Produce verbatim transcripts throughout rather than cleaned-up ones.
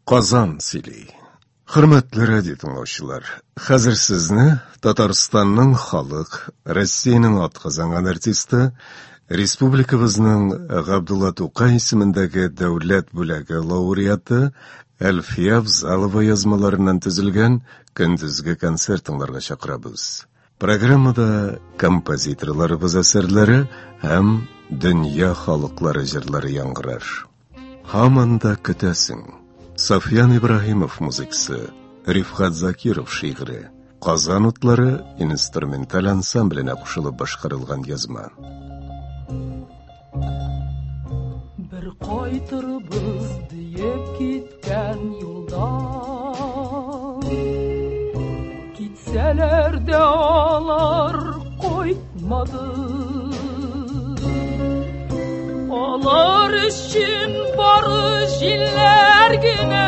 Qozon сөйлей. Hürmetli radio tыңлаучылар, хәзер сезне Татарстанның халық, Россиянең атказанган артисты, республикабызның Габдулла Тукай исемендәге дәүләт бүләге лауреаты Әлфия Авзалова язмаларыннан төзелгән көндезге концерт тыңларга чакырабыз. Программада композиторларыбыз әсәрләре һәм дөнья халыклары җырлары яңгырар. Һаман да көтәсең. Софьян Ибраһимов музыкасы, Рифхат Закиров шигъре, Казан утлары инструменталь ансамбленә кушылып башкарылган язма. Бер кайтырбыз диеп киткән юлда, китсәләр дә алар кайтмады. Алар өчен бары җилләр генә,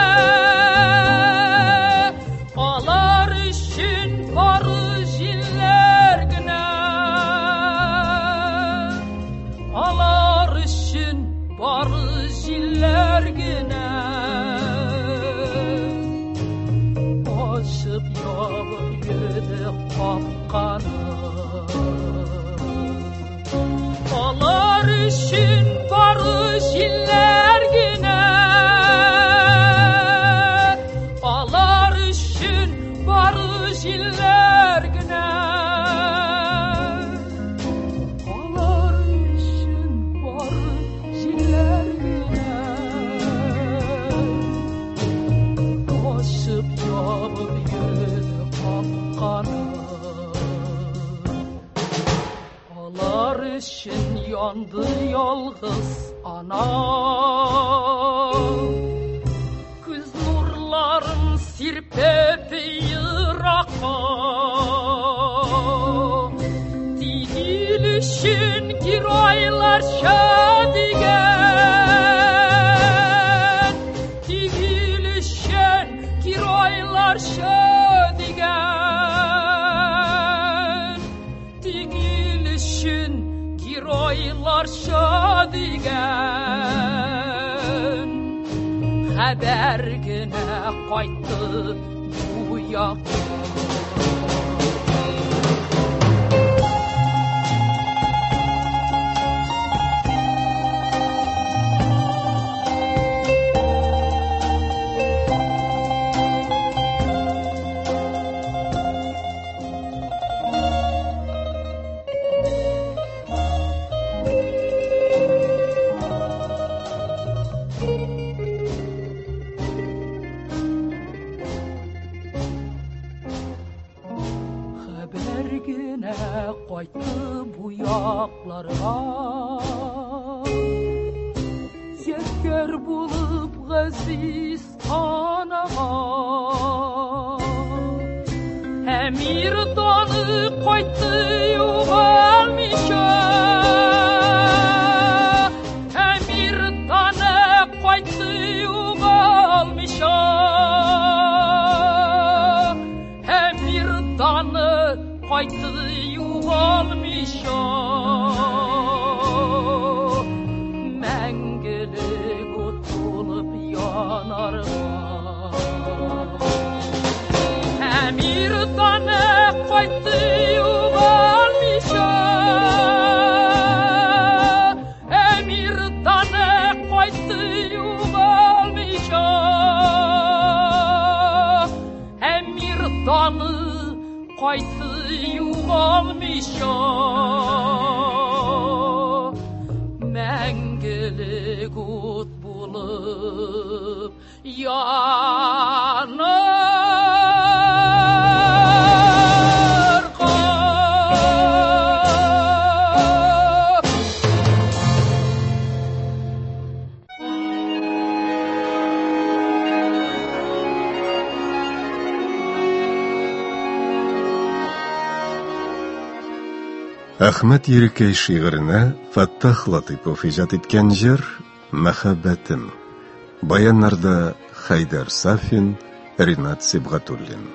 алар өчен бары җилләр генә, алар өчен бары җилләр генә. Ачып ябып йөрде капканы, алар өчен бары җилләр генә, алар өчен бары җилләр генә, алар өчен бары җилләр генә. Ачып ябып йөрде капканы, алар өчен янды ялгыз ана. Күз нурларын сирпеп еракка, тигил өчен геройларча дигән, тигил өчен геройларча дигән, тигил өчен геройларча дигән. Хәбәр генә кайтты бу якка. Кайтты бу якларга, зәкер булып газиз анага. Әмир даны кайтты югалмыйча, әмир даны кайтты югалмыйча, әмир даны кайтты югалмыйча. Мәңгелек ут булып янарга. Әмир даны кайтты югалмыйча, әмир даны кайтты югалмыйча, әмир даны кайтты югалмыйча. Мәңгелек ут булып янарга. Әхмәт Ерекәй шигыренә Фаттах Латыйпов иҗат иткән җыр «Мәхәббәтем». Баяннарда Хайдар Сафин, Ринат Сибгатуллин.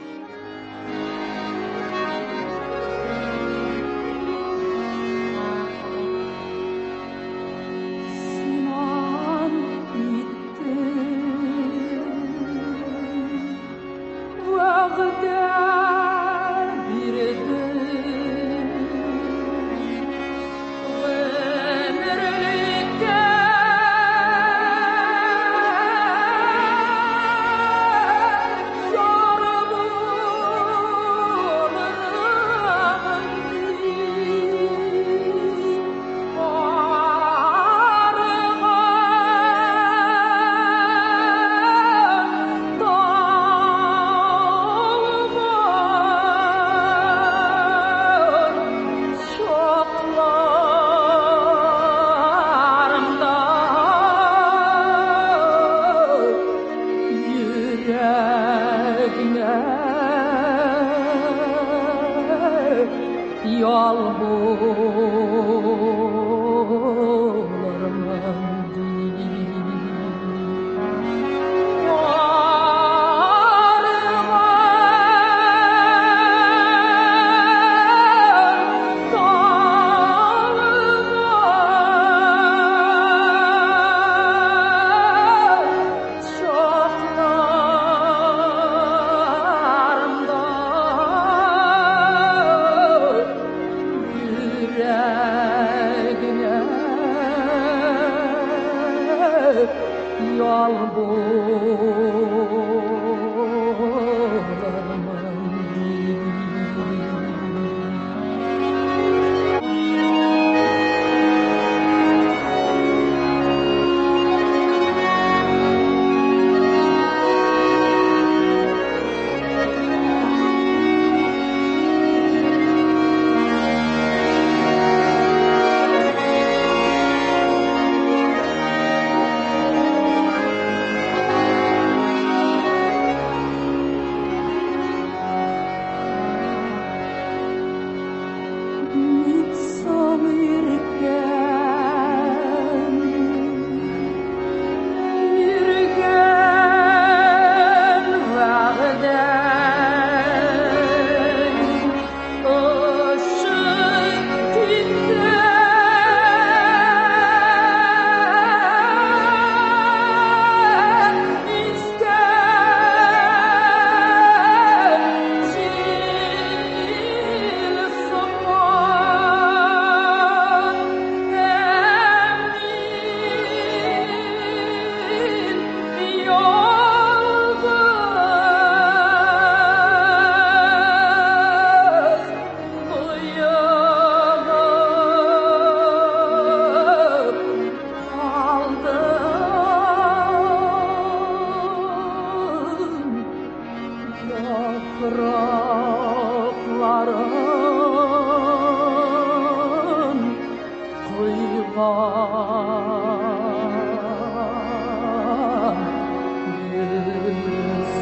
Синан итте yol bulurman yol yaprakların kıyılan bir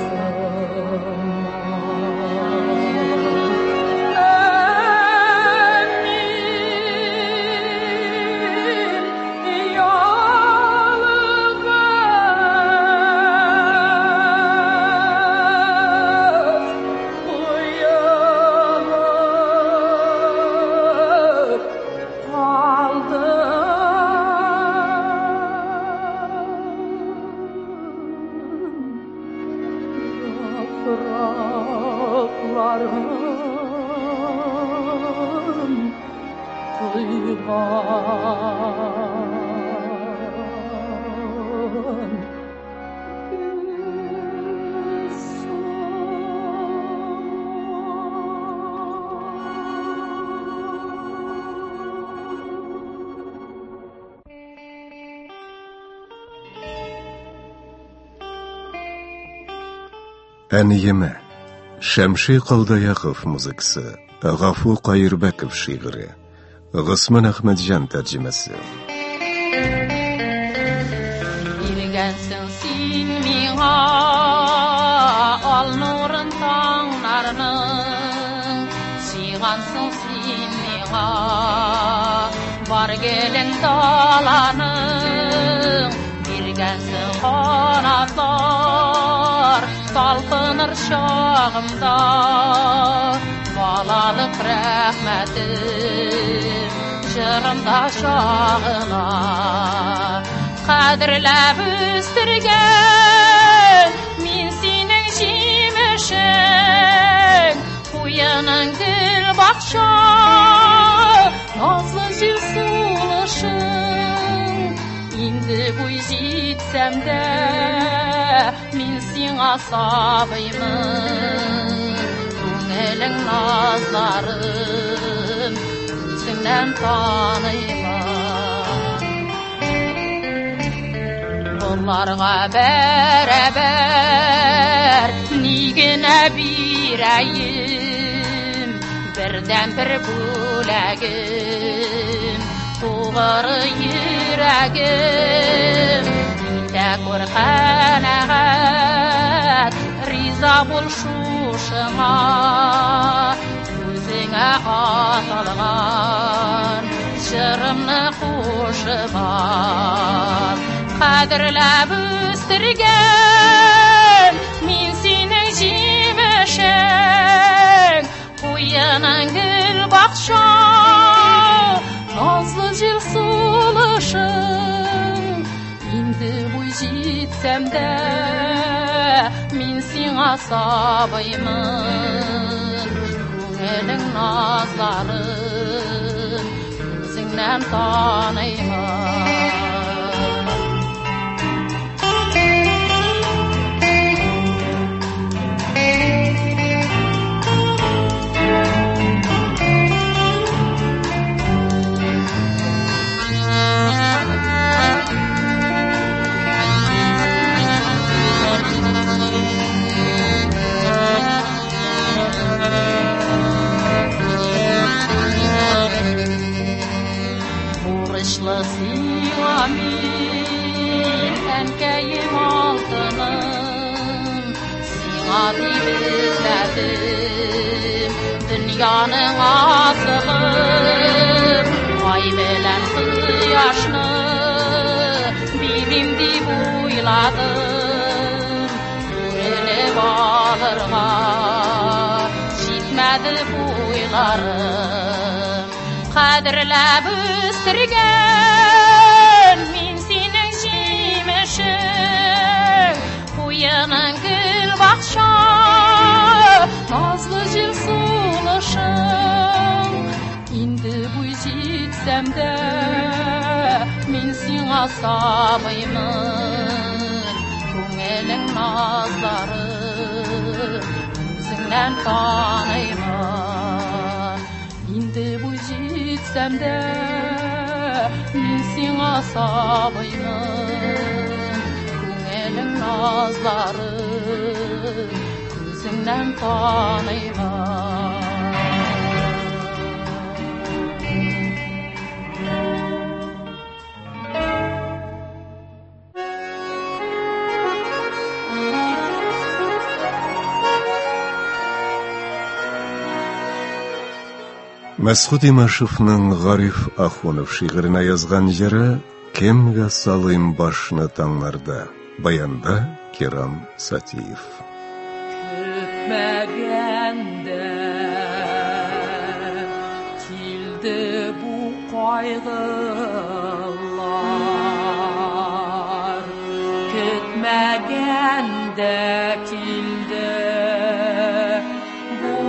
yaprakların kıyılan Әниеме Шәмши Қалдаяқов музыкасы, Ғафу Қайырбәков шиғыры, Ғысман Ахмеджан тәржімесі. Бергенсің сен миңа ал нұрын таңдарының, сыйғансың сен миңа бар келін даланың, бергенсің қанаттар талпыныр шағымда, балалық рәхмәтім жырымда шағына. Қадірләп өстірген мен сенің жемішің, қойының гүл бақша назлы жел сұлышың. Енді бой жетсәм дә мен сен асабаймын, көңілің назларын өзіңнен таныймын. Оларға бәрәбәр нигіне бирәйім, бірден бір бөләгім туғыр йөрәгім. Инде көр қанағат риза бол шушыңа, өзің Аңа қаталған жырымны қошып ал, қадірләп өстірген мен сенің жемішің, қойының гүл бақша, назлы жел сұлышың. Енді бой жетсем де мен сиңа сабаймын, көңілің назларын өзіңнен таныймын. Sıyla min ənkəyim altınım, sıyla deyib izlədim dünyanın asılım. Ay bilən qıyaşını bibim deyib uyladım, sürünüb alırğa жетmədi boylarım. Қадірләп өстірген мен сенің жемішің, қойының гүл бақша, назлы жел сұлышың. Енді бой жетсем де мен сиңа сабаймын, көңілің назларын өзіңнен таныймын. Енді бой жетсем де мен сиңа сабаймын, көңілің назларын көзіңнен таныймын. Мәсғұт Имашевның Ғариф Ахунов шиғырына язған жері «Кемге салым башны таңларда», баянда Керам Сатиев. Күтмәгәндә килде бу кайгылар, күтмәгәндә килде бу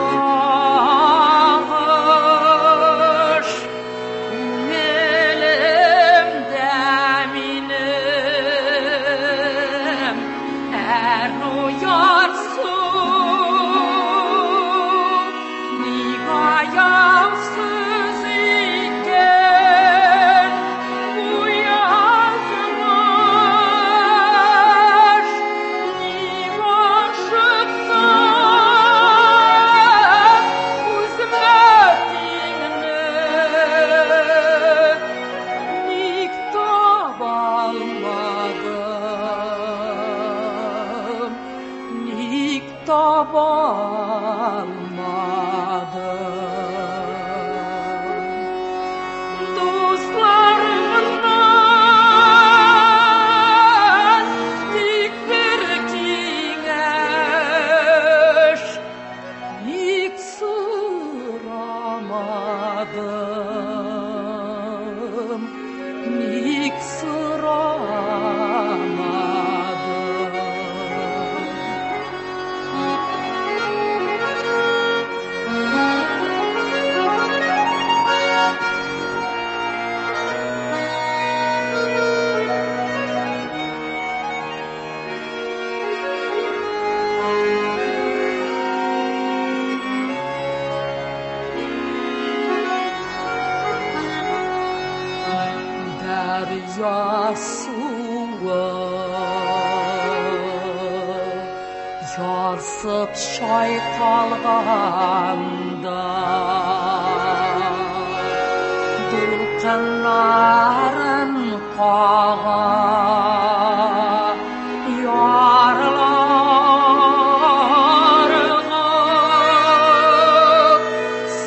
Yarsıp şaykalğanda Dülkünların qağa Yarlarına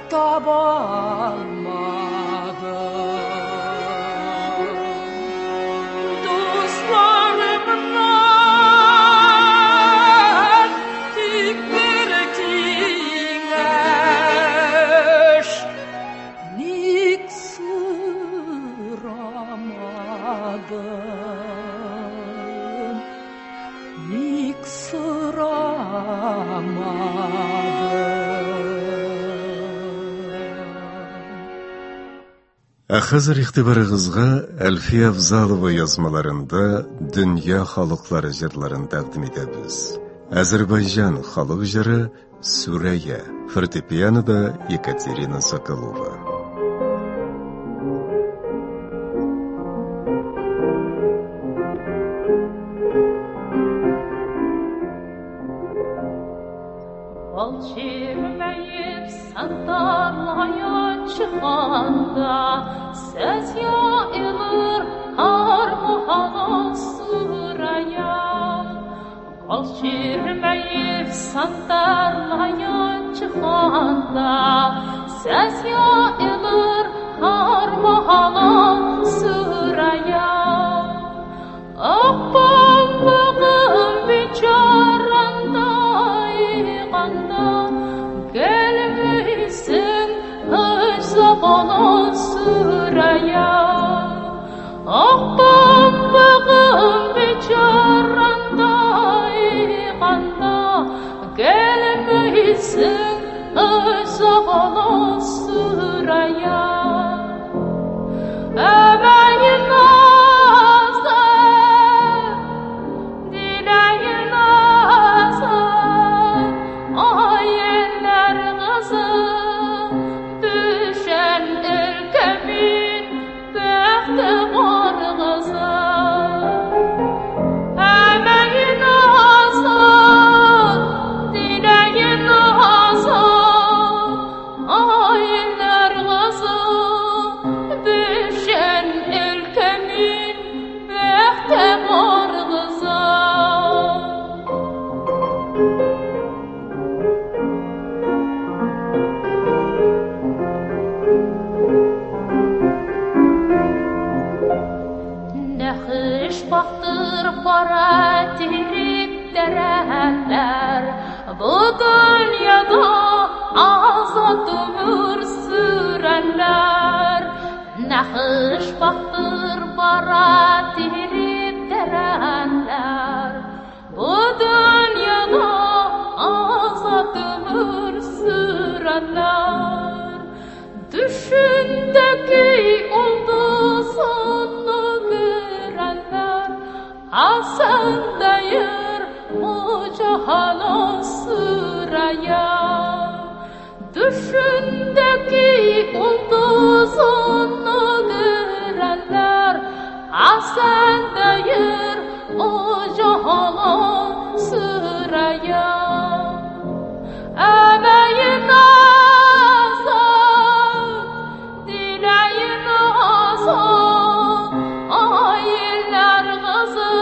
tabalmadım. Dostlarımdan tek bir kengeş niksıramadım, niksıramadım. Hazır ixtibarıгызга Әлфия Авзалова yazmalarında dünya халыклары җырларын тәкъдим итәбез. Азербайҗан халык җыры Сүрәя, фортепианода Екатерина Соколова. Alçırmayıp sandarlaya çıkanda ses yayılır harmana sıraya. Alçırmayıp sandarlaya çıkanda ses yayılır harmana sıraya. Akbağım biçaranda gelmişsin öz zamana sıraya. Ah bambağım biçaranda yıkanda gelmişsin öz zamana sıraya. Emeğin nazar, dileğin nazar, ayeller kızı düşen ülkemin behte var kızı. Emeğin azar, dileğin azar, ayeller kızı düşen ülkemin behte var kızı. Nehiş baktır para tirip derenler, bu dünyada azat ömür sürenler. Nehiş baktır para tirip derenler, bu dünyada azat ömür sürenler. Düşündeki ulduzunu görenler, Hasan dayır o cahana sıraya. Düşündeki ulduzunu görenler, Hasan dayır o cahana sıraya. Emeğin azar, dileğin azar, ayeller kızı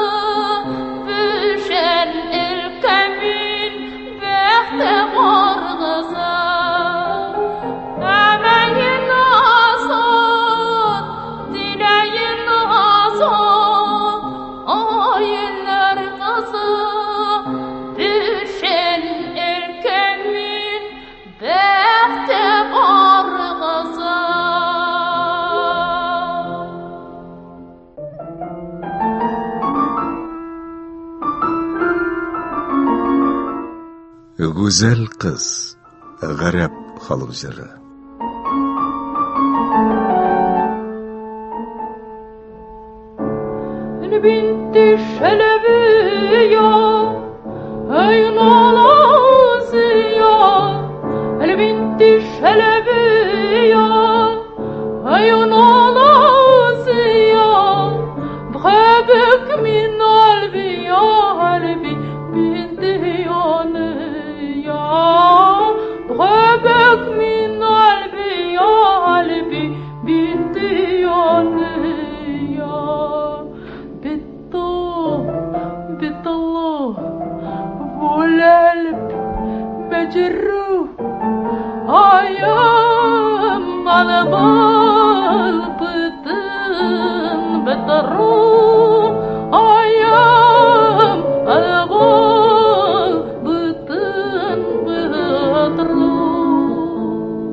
düşen ülkemin behte var kızı. Emeğin azar, dileğin azar, ayeller kızı düşen ülkemin behte var kızı. Güzel kız, garip halk җыры. Binti Şelebiya, ey Nalaziya, binti Şelebiya, ey Nalaziya, bırak min albiya, albi binti yanıya, bırak min albiya, albi binti yanıya. بالله والقلب مجروح عيان البال بطن بتروح أيام البال بطن بتروح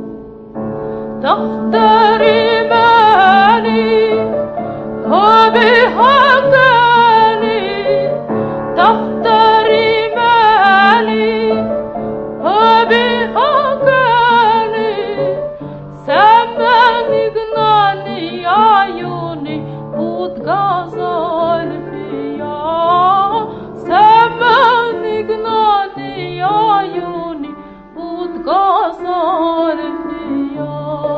تختاري مالي وبحقاني تختاري مالي وبحقاني سمعني جناني عيوني وتغزل فيا سمعني جناني عيوني وتغزل فيا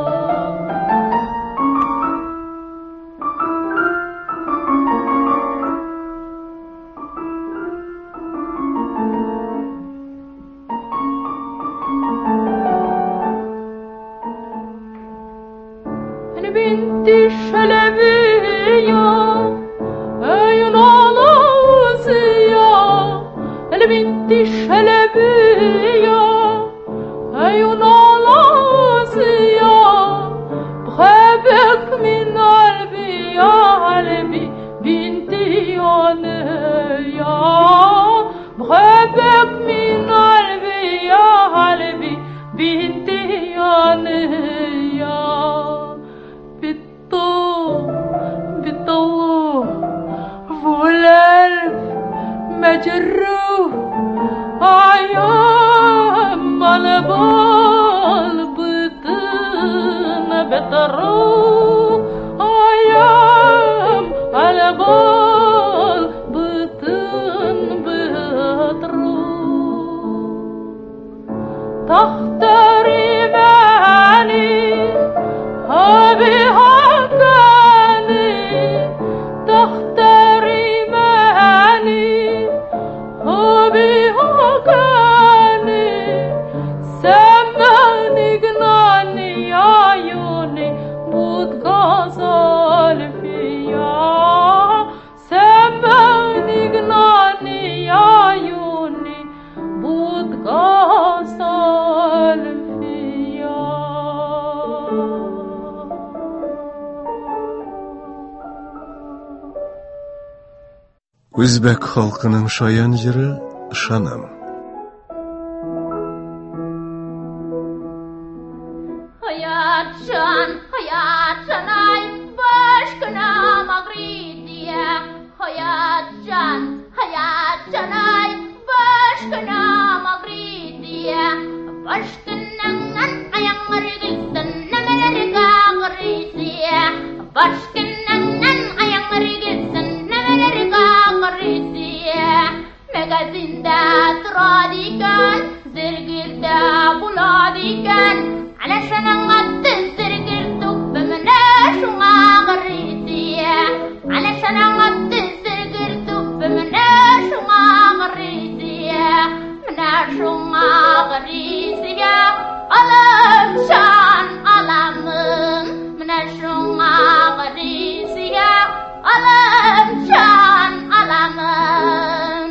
بنتي الشلبية عيون علاوزية البنتي الشلبية عيون علاوزية بخافك من قلبي يا قلبي بنتي يا بخافك من قلبي يا قلبي بنتي يا بالطوف والقلب مجروح أيام على بال بطن بتروح أيام على بال بطن بتروح تختاري مالي وبحقاني تختاري مالي وبحقاني سمعني جناني عيوني وتغزل فيا سمعني جناني عيوني وتغزل فيا Өзбек халқының шаян жыры «Шанам». Hayatcan, hayatcanay, başkına mağridiye. Hayatcan, hayatcanay, başkına mağridiye. Başkınnan ayağları gizden nemeleri gağrisiye. Başkınnan ayağları gizden nemeleri gağrisiye. Magazinde turadikan, zirgirde buladikan. علشان أغطي سرقرتك بمناش ومغريسية علشان أغطي سرقرتك بمناش ومغريسية مناش ومغريسية ألم شان ألمن مناش ومغريسية ألم شان ألمن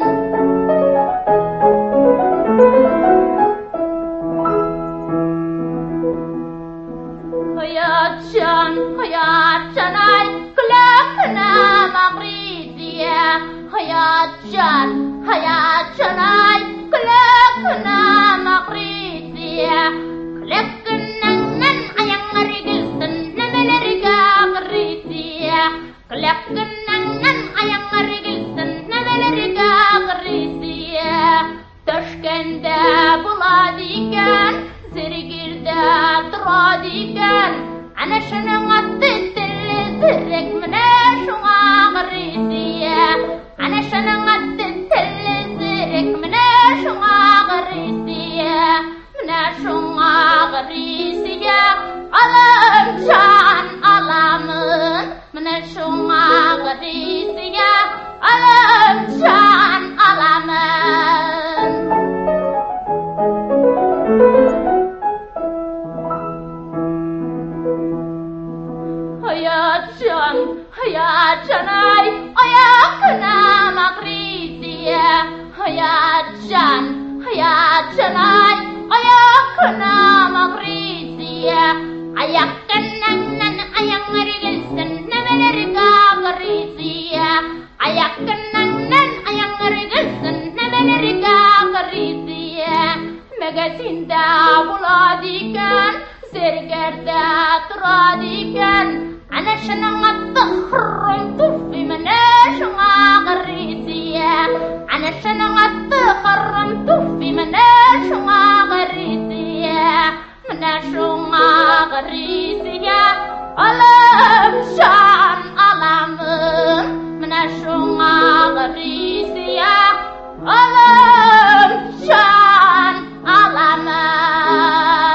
hayatcan, hayatcanay, kulakna mağridiye. Hayatcan, hayatcanay, kulakna mağridiye. Kulaknan ayağları gizden nemeleri gağrisiye. Kulaknan ayağları gizden nemeleri gağrisiye. Taşkende buladiken, zirgirde turadiken. علشان غطيت اللي زرق مناش وغريسية علشان غطيت اللي زرق مناش وغريسية مناش وغريسية ألم شان ألمن مناش وغريسية ألم شان ألمن hayatcan, hayatcanay, ayakna mağridiye. Hayatcan, hayatcanay, ayakna mağridiye. ekan, zergerde turadi ekan. Ana şunun adı hırrın tufi mene şuna gırrisiye. Ana şunun adı hırrın tufi mene şuna gırrisiye. Mene şuna gırrisiye. Alam şan alamın. Mene şuna gırrisiye. Alam şan alamın.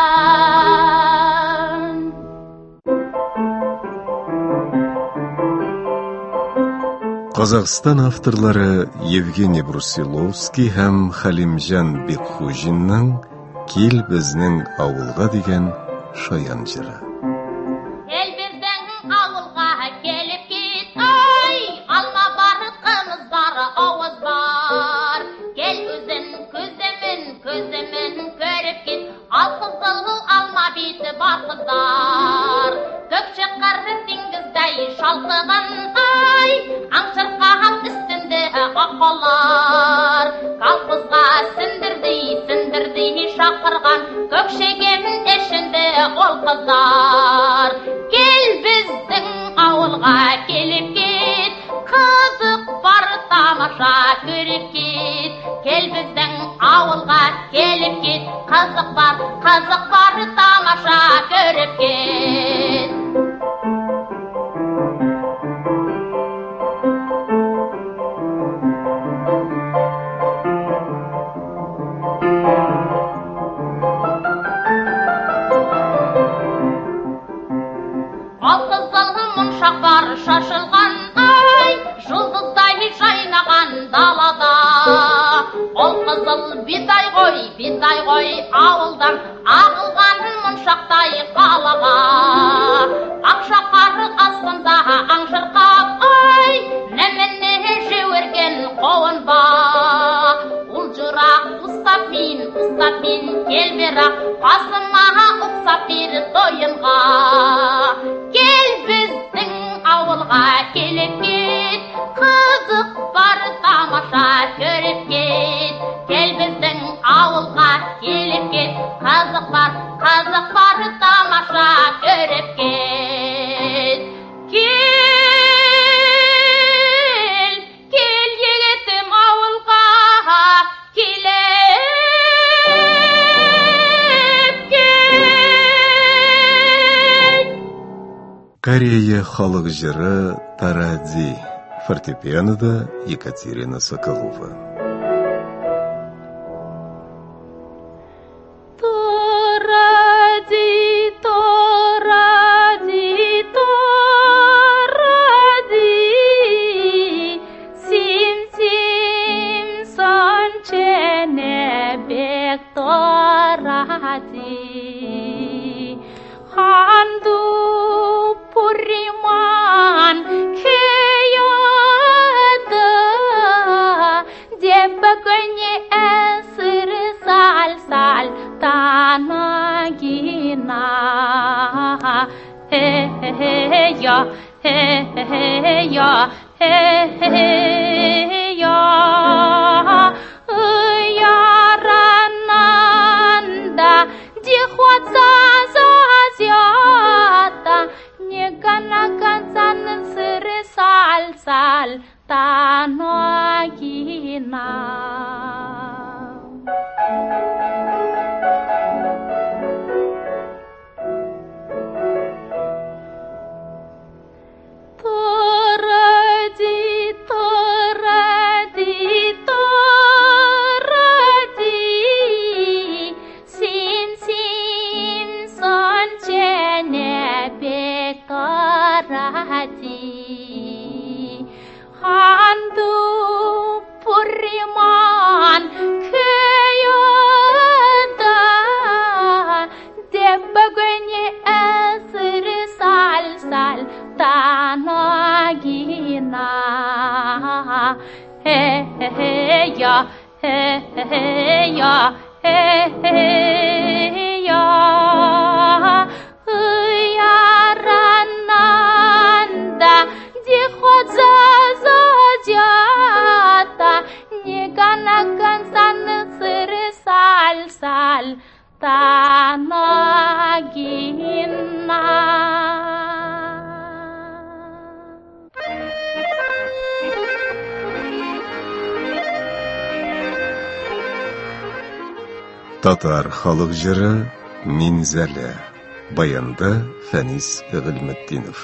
Қазақстан авторлары Евгений Брусиловский һәм Халимжан Бекхужинның «Кел безнең авылга» дигән шаян җыры. Кел безнең авылга келип кит, ай, алма бар, кымыз бар, авыз бар. Кел үзен күземен, күземен көрүп кит, ал кызыл алма бите бар кыздар. Көкче кары диңгездәй шалкыган, ай, аңшыркаган үстендә аккалар. Калпызга сендирди, сендирди шакырган, көкшегемин эшендә ол кыздар. Кел безнең авылга келип кит, кызык бар тамаша көрүп кит. Кел безнең авылга келип кит, кызык бар, кызык бар тамаша көрүп кит. Шашылған ай, жұлдыздай жайнаған далада. Ол қызыл бидай ғой, бидай ғой ауылдан, ағылған мұншақтай қалаға. Ақшақары астында аңшырқап, ай, немене жеуерген қоын ба. Ол жырақ ұстап мен, ұстап мен кел берақ, басыма ұқсап бер тойынға. Кел біздің ауылға келіп кет, қызық бар тамаша көріп кет. Кел біздің ауылға келіп кет, қызық бар, қызық бар тамаша көріп кет. Кел, кел егетім ауылға келіп кет. Корея халық жыры Таради. Фортепианода Екатерина Соколова. Торади, торади, торади, сим, сим, сончене бек торади. Ханду Purimан kıyada Debaganye esir sal sal tanagina He he ya he he ya he he ya Yarananda dihwatsa zaziyata Негана сыр сал сал танагина. Торади, торади, торади, син син сончене бек торади. Ханду Purimан kıyada Debaganye esir sal sal tanagina He he ya he he ya he he ya Yarananda dihwatsa zaziyata Негана сыр сал сал танагина. Татар халық жыры Минзәлә. Баянда Фәнис Гыйлметдинов.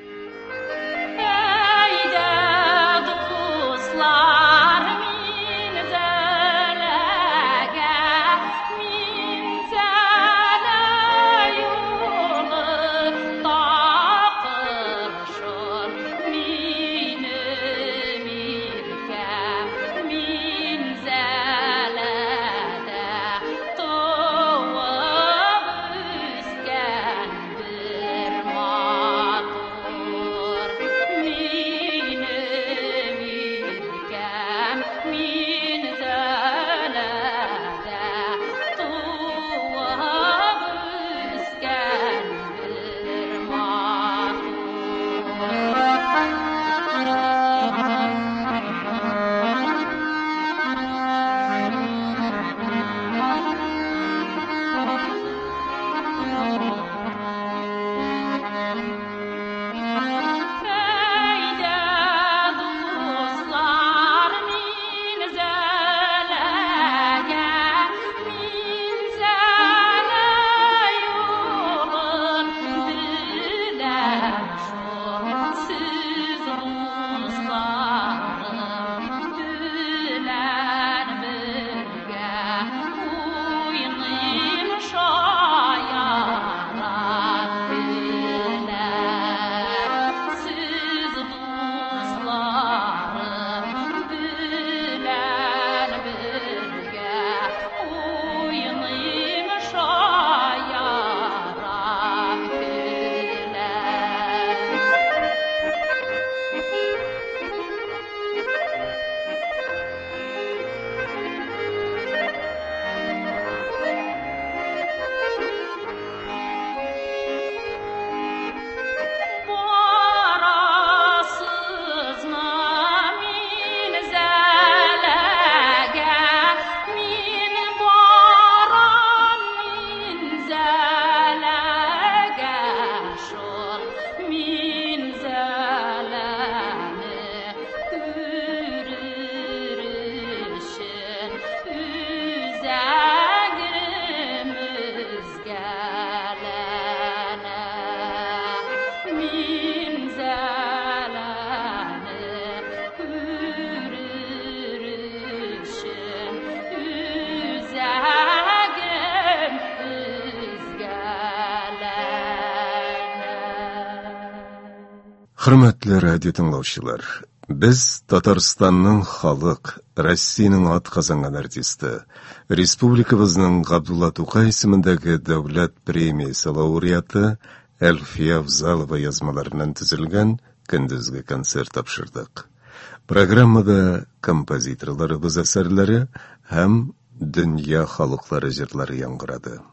Хөрмәтле радио тыңлаучылар, без Татарстанның халық, Россиянең атказанган артисты, республикабызның Габдулла Тукай исемендәге дәүләт премиясе лауреаты Әлфия Авзалова язмаларыннан төзелгән көндезге концерт тапшырдык. Программада композиторларыбыз әсәрләре һәм дөнья халыклары җырлары яңгырады.